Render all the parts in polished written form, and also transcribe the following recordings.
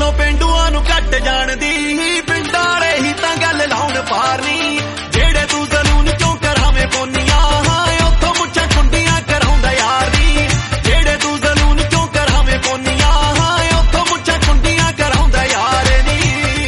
ਗੱਲੋਂ ਪੇਂਡੂਆਂ ਨੂੰ ਘੱਟ ਜਾਣਦੀ ਪਿੰਡਾਂ ਵਾਲੇ ਹੀ ਤਾਂ ਗੱਲ ਲਾਉਣ ਪਾਰਨੀ ਜਿਹੜੇ ਤੂੰ ਜ਼ਲੂਨ ਚੋਂ ਕਰਾਵੇਂ ਪੋਨੀਆਂ ਉੱਥੋਂ ਮੁੱਛਾਂ ਖੁੰਡੀਆਂ ਕਰਾਉਂਦਾ ਯਾਰ ਨੀ ਜਿਹੜੇ ਤੂੰ ਜ਼ਲੂਨ ਚੋਂ ਕਰਾਵੇਂ ਪੋਨੀਆਂ ਉੱਥੋਂ ਮੁੱਛਾਂ ਖੁੰਡੀਆਂ ਕਰਾਉਂਦਾ ਯਾਰ ਨੀ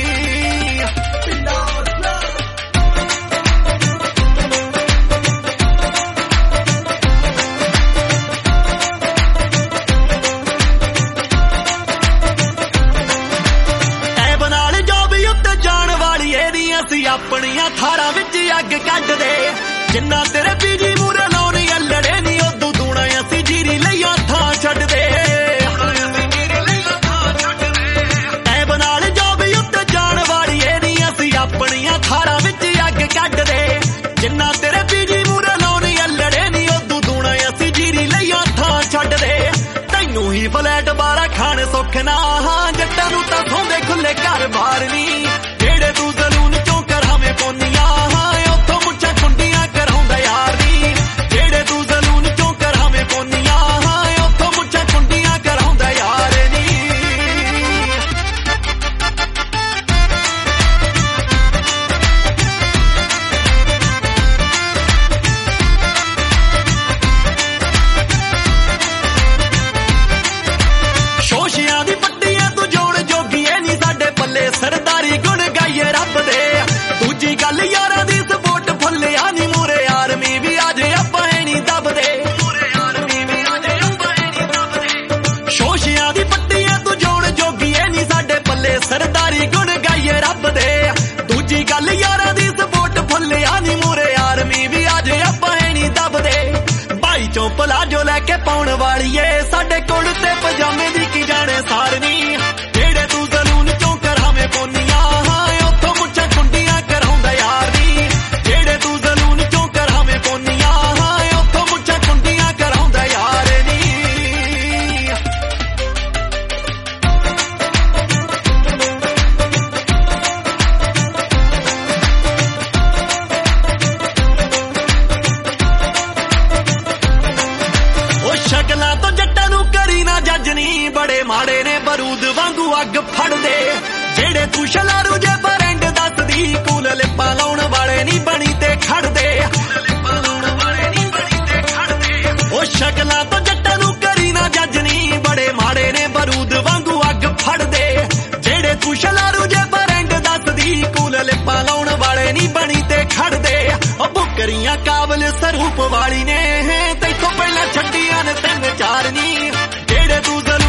ਅਸੀਂ ਆਪਣੀਆਂ ਥਾਰਾਂ ਵਿੱਚ ਅੱਗ ਕੱਢਦੇ ਜਿੰਨਾ ਤੇਰੇ ਬੀਜੀ ਮੂਰੇ ਲਾਉਣੀ ਅਲੜੇ ਨੀ ਉਦੋਂ ਦੂਣਾ ਅਸੀਂ ਜੀਰੀ ਲਈਆਂ ਥਾਂ ਛੱਡਦੇ ਐਬ ਨਾਲ ਜੋ ਵੀ ਉੱਤੇ ਜਾਣ ਵਾਲੀ ਏ ਨੀ ਅਸੀਂ ਆਪਣੀਆਂ ਥਾਰਾਂ ਵਿੱਚ ਅੱਗ ਕੱਢਦੇ ਜਿੰਨਾ ਤੇਰੇ ਬੀਜੀ ਮੂਰੇ ਲਾਉਣੀ ਅਲੜੇ ਨੀ ਉਦੋਂ ਦੂਣਾ ਅਸੀਂ ਜੀਰੀ ਲਈਆਂ ਥਾਂ ਛੱਡਦੇ ਤੈਨੂੰ ਹੀ ਫਲੈਟ ਬਾਰਾ ਖਾਣ ਸੁੱਖ ਨਾ ਜੱਟਾਂ ਨੂੰ ਤਾਂ ਸੌਂਦੇ ਖੁੱਲੇ ਘਰ ਬਾਰ ਨੀ ਜਿਹੜੇ ਤੂੰ ਜ਼ਲੂਨ ਚੋਂ ਕਰਾਵੇਂ ਪੋਨੀਆਂ ਉੱਥੋਂ ਮੁੱਛਾਂ ਖੁੰਡੀਆਂ ਕਰਾਉਂਦਾ ਯਾਰ ਨੀ ਜਿਹੜੇ ਤੂੰ ਜ਼ਲੂਨ ਚੋਂ ਕਰਾਵੇਂ ਪੋਨੀਆਂ ਉੱਥੋਂ ਮੁੱਛਾਂ ਖੁੰਡੀਆਂ ਕਰਾਉਂਦਾ ਯਾਰ ਨੀ ਸ਼ੋਸ਼ਿਆਂ ਦੀ ਪੱਟੀਆਂ ਤੂੰ ਜੋੜ ਜੋਗੀਏ ਨੀ ਸਾਡੇ ਪੱਲੇ ਸਰਦਾਰੀ ਗੁਣ ਗਾਈਏ ਰੱਬ ਦੇ ਦੂਜੀ ਗੱਲ ਯਾਰਾਂ ਦੀ ਸਪੋਰਟ ਫੁੱਲਿਆ ਨੀ ਮੂਰੇ ਆਰਮੀ ਵੀ ਆਜੇ ਆਪਾਂ ਨਹੀਂ ਦੱਬਦੇ ਸ਼ੋਸ਼ਿਆਂ ਦੀ ਪੱਟੀਆਂ ਤੂੰ ਜੋੜ ਜੋਗੀਏ ਨੀ ਸਾਡੇ ਪੱਲੇ ਸਰਦਾਰੀ ਗੁਣ ਗਾਈਏ ਰੱਬ ਦੇ ਦੂਜੀ ਗੱਲ ਯਾਰਾਂ ਦੀ ਸਪੋਰਟ ਫੁੱਲਿਆ ਨੀ ਮੂਰੇ ਆਰਮੀ ਵੀ ਆਜੇ ਆਪਾਂ ਨਹੀਂ ਦੱਬਦੇ ਭਾਈ ਚੋਂ ਪਲਾਜੋ ਲੈ ਕੇ ਪਾਉਣ ਵਾਲੀਏ ਸਾਡੇ ਕੋਲ ਤੇ ਪਜਾਮੇ ਦੀ ਕੀ ਜਾਣੇ ਸਾਰਨੀ ਜਿਹੜੇ ਤੂੰ ਜ਼ਲੂਨ ਚੋਂ ਕਰਾਵੇਂ ਪੋਨੀਆਂ ਉੱਥੋਂ ਮੁੱਛਾਂ ਖੁੰਡੀਆਂ ਕਰਾਉਂਦਾ ਯਾਰ ਨੀ ਜਿਹੜੇ ਤੂੰ ਜ਼ਲੂਨ ਚੋਂ ਕਰਾਵੇਂ ਪੋਨੀਆਂ ਉੱਥੋਂ ਮੁੱਛਾਂ ਖੁੰਡੀਆਂ ਕਰਾਉਂਦਾ ਯਾਰ ਨੀ ਉਹ ਸ਼ਕਲਾਂ ਤੋਂ ਜੱਟਾਂ ਨੂੰ ਕਰੀ ਨਾ ਜੱਜ ਨੀ ਬੜੇ ਮਾੜੇ ਨੇ ਬਰੂਦ ਵਾਂਗੂ ਅੱਗ ਫੜਦੇ ਜਿਹੜੇ ਤੂੰ ਸ਼ਲਾਰੂ ਜੇ ਬਰੈਂਡ ਦੱਸਦੀ ਕੂਲ ਲਿਪਾਂ ਲਾਉਣ ਵਾਲੇ ਨਹੀਂ ਬਣੀ ਤੇ ਖੜਦੇ ਉਹ ਸ਼ਕਲਾਂ ਤੋਂ ਜੱਟਾਂ ਨੂੰ ਕਰੀ ਨਾ ਜੱਜ ਨੀ ਬੜੇ ਮਾੜੇ ਨੇ ਬਰੂਦ ਵਾਂਗੂ ਅੱਗ ਫੜਦੇ ਜਿਹੜੇ ਤੂੰ ਸ਼ਲਾਰੂ ਜੇ ਬਰੈਂਡ ਦੱਸਦੀ ਕੂਲ ਲਿਪਾਂ ਲਾਉਣ ਵਾਲੇ ਨਹੀਂ ਬਣੀ ਤੇ ਖੜਦੇ ਉਹ ਬੁੱਕਰੀਆਂ ਕਾਬਲ ਸਰੂਪ ਵਾਲੀ ਨੇ ਤੈਥੋਂ ਪਹਿਲਾਂ ਛੱਡੀਆਂ ਨੇ ਤਿੰਨ ਚਾਰ ਨੀ ਜਿਹੜੇ ਤੂੰ